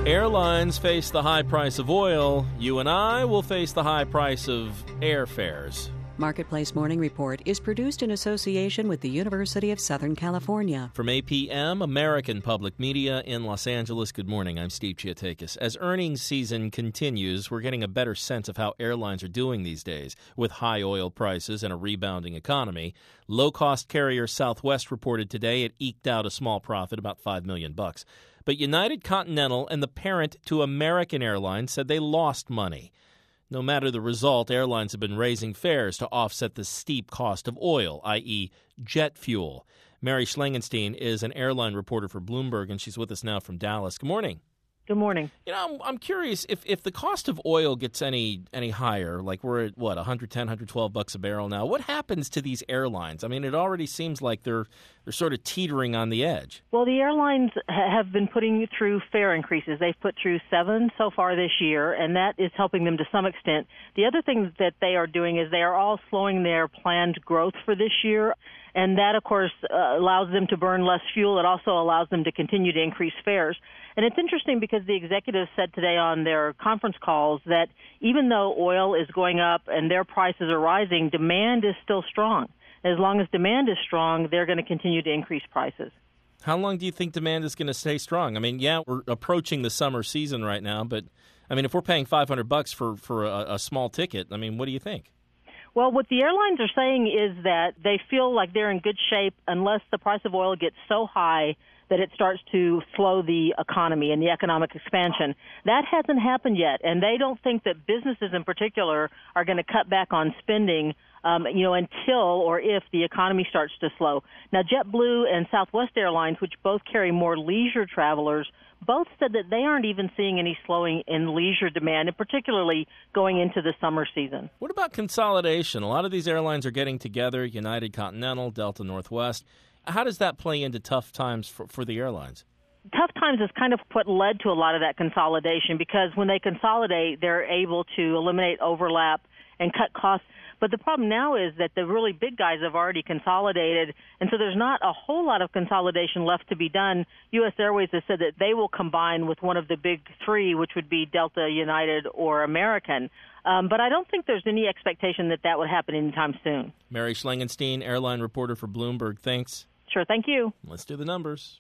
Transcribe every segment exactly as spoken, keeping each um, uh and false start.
airlines face the high price of oil, you and I will face the high price of airfares. Marketplace Morning Report is produced in association with the University of Southern California. From A P M, American Public Media in Los Angeles, good morning. I'm Steve Chiatakis. As earnings season continues, we're getting a better sense of how airlines are doing these days. With high oil prices and a rebounding economy, low-cost carrier Southwest reported today it eked out a small profit, about five million bucks. But United Continental and the parent to American Airlines said they lost money. No matter the result, airlines have been raising fares to offset the steep cost of oil, that is jet fuel. Mary Schlangenstein is an airline reporter for Bloomberg, and she's with us now from Dallas. Good morning. Good morning. You know, I'm, I'm curious, if, if the cost of oil gets any any higher, like we're at, what, one hundred ten, one hundred twelve bucks a barrel now, what happens to these airlines? I mean, it already seems like they're they're sort of teetering on the edge. Well, the airlines ha- have been putting through fare increases. They've put through seven so far this year, and that is helping them to some extent. The other thing that they are doing is they are all slowing their planned growth for this year. And that, of course, uh, allows them to burn less fuel. It also allows them to continue to increase fares. And it's interesting because the executives said today on their conference calls that even though oil is going up and their prices are rising, demand is still strong. As long as demand is strong, they're going to continue to increase prices. How long do you think demand is going to stay strong? I mean, yeah, we're approaching the summer season right now, but, I mean, if we're paying five hundred bucks for, for a, a small ticket, I mean, what do you think? Well, what the airlines are saying is that they feel like they're in good shape unless the price of oil gets so high that it starts to slow the economy and the economic expansion. That hasn't happened yet, and they don't think that businesses in particular are going to cut back on spending um, you know, until or if the economy starts to slow. Now, JetBlue and Southwest Airlines, which both carry more leisure travelers, both said that they aren't even seeing any slowing in leisure demand, and particularly going into the summer season. What about consolidation? A lot of these airlines are getting together, United Continental, Delta Northwest. How does that play into tough times for, for the airlines? Tough times is kind of what led to a lot of that consolidation, because when they consolidate, they're able to eliminate overlap and cut costs. But the problem now is that the really big guys have already consolidated, and so there's not a whole lot of consolidation left to be done. U S Airways has said that they will combine with one of the big three, which would be Delta, United, or American. Um, but I don't think there's any expectation that that would happen anytime soon. Mary Schlangenstein, airline reporter for Bloomberg. Thanks. Sure, thank you. Let's do the numbers.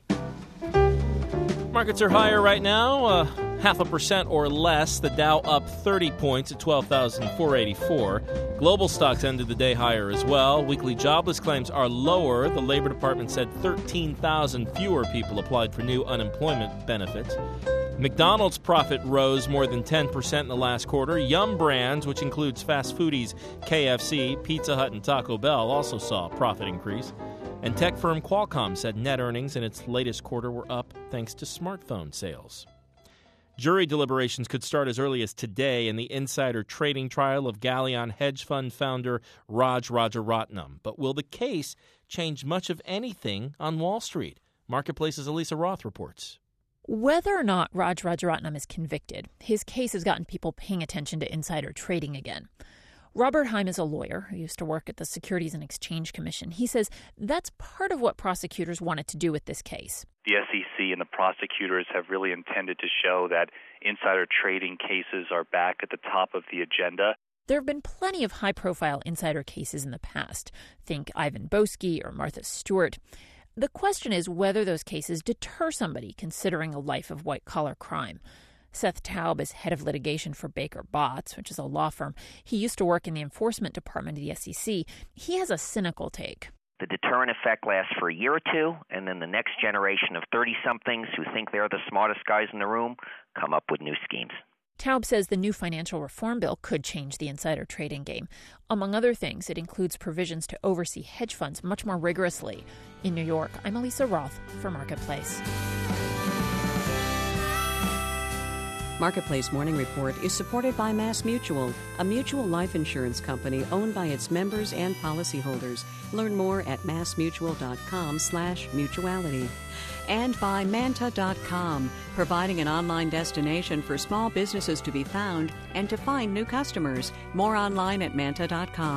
Markets are higher right now, uh, half a percent or less. The Dow up thirty points at twelve thousand four hundred eighty-four. Global stocks ended the day higher as well. Weekly jobless claims are lower. The Labor Department said thirteen thousand fewer people applied for new unemployment benefits. McDonald's profit rose more than ten percent in the last quarter. Yum Brands, which includes fast foodies K F C, Pizza Hut, and Taco Bell, also saw a profit increase. And tech firm Qualcomm said net earnings in its latest quarter were up thanks to smartphone sales. Jury deliberations could start as early as today in the insider trading trial of Galleon hedge fund founder Raj Rajaratnam. But will the case change much of anything on Wall Street? Marketplace's Elisa Roth reports. Whether or not Raj Rajaratnam is convicted, his case has gotten people paying attention to insider trading again. Robert Heim is a lawyer who used to work at the Securities and Exchange Commission. He says that's part of what prosecutors wanted to do with this case. The S E C and the prosecutors have really intended to show that insider trading cases are back at the top of the agenda. There have been plenty of high-profile insider cases in the past. Think Ivan Boesky or Martha Stewart. The question is whether those cases deter somebody considering a life of white-collar crime. Seth Taub is head of litigation for Baker Botts, which is a law firm. He used to work in the enforcement department of the S E C. He has a cynical take. The deterrent effect lasts for a year or two, and then the next generation of thirty-somethings who think they're the smartest guys in the room come up with new schemes. Taub says the new financial reform bill could change the insider trading game. Among other things, it includes provisions to oversee hedge funds much more rigorously. In New York, I'm Elisa Roth for Marketplace. Marketplace Morning Report is supported by Mass Mutual, a mutual life insurance company owned by its members and policyholders. Learn more at massmutual.com slash mutuality. And by Manta dot com, providing an online destination for small businesses to be found and to find new customers. More online at Manta dot com.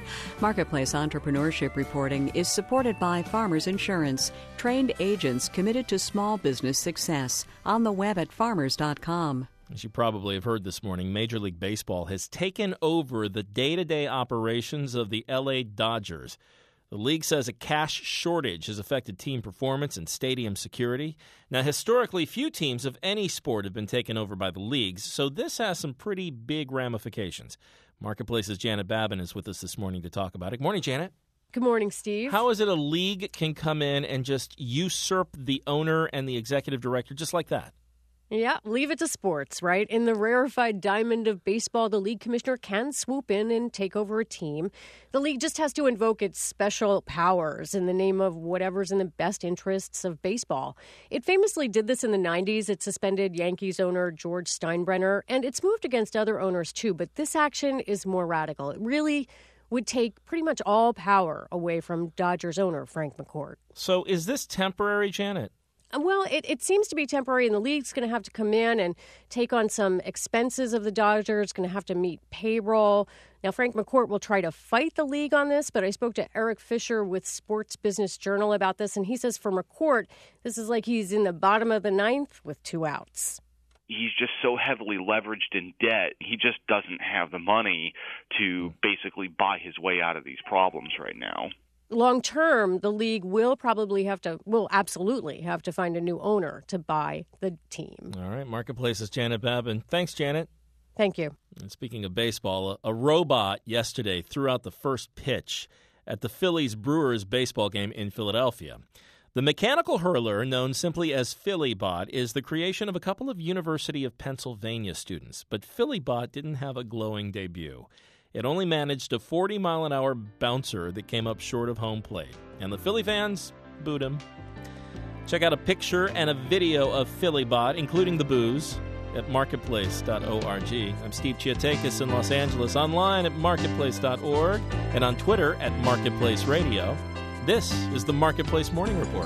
Marketplace Entrepreneurship Reporting is supported by Farmers Insurance, trained agents committed to small business success, on the web at farmers dot com. As you probably have heard this morning, Major League Baseball has taken over the day-to-day operations of the L A Dodgers. The league says a cash shortage has affected team performance and stadium security. Now, historically, few teams of any sport have been taken over by the leagues, so this has some pretty big ramifications. Marketplace's Janet Babin is with us this morning to talk about it. Good morning, Janet. Good morning, Steve. How is it a league can come in and just usurp the owner and the executive director just like that? Yeah, leave it to sports, right? In the rarefied diamond of baseball, the league commissioner can swoop in and take over a team. The league just has to invoke its special powers in the name of whatever's in the best interests of baseball. It famously did this in the nineties. It suspended Yankees owner George Steinbrenner, and it's moved against other owners too. But this action is more radical. It really would take pretty much all power away from Dodgers owner Frank McCourt. So is this temporary, Janet? Well, it, it seems to be temporary, and the league's going to have to come in and take on some expenses of the Dodgers, going to have to meet payroll. Now, Frank McCourt will try to fight the league on this, but I spoke to Eric Fisher with Sports Business Journal about this, and he says for McCourt, this is like he's in the bottom of the ninth with two outs. He's just so heavily leveraged in debt, he just doesn't have the money to basically buy his way out of these problems right now. Long term, the league will probably have to, will absolutely have to find a new owner to buy the team. All right, Marketplace's Janet Babin. Thanks, Janet. Thank you. And speaking of baseball, a, a robot yesterday threw out the first pitch at the Phillies-Brewers baseball game in Philadelphia. The mechanical hurler, known simply as PhillyBot, is the creation of a couple of University of Pennsylvania students. But PhillyBot didn't have a glowing debut. It only managed a forty-mile-an-hour bouncer that came up short of home plate. And the Philly fans booed him. Check out a picture and a video of PhillyBot, including the boos, at marketplace dot org. I'm Steve Chiatakis in Los Angeles, online at marketplace dot org, and on Twitter at Marketplace Radio. This is the Marketplace Morning Report.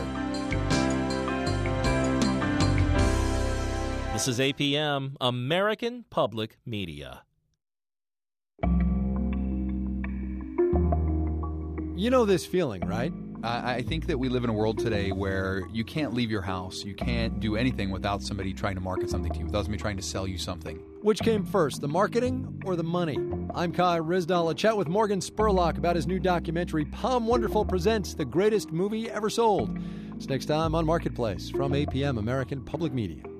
This is A P M, American Public Media. You know this feeling, right? I think that we live in a world today where you can't leave your house, you can't do anything without somebody trying to market something to you, without somebody trying to sell you something. Which came first, the marketing or the money? I'm Kai Rizdal. A chat with Morgan Spurlock about his new documentary, Palm Wonderful Presents the Greatest Movie Ever Sold. It's next time on Marketplace from A P M, American Public Media.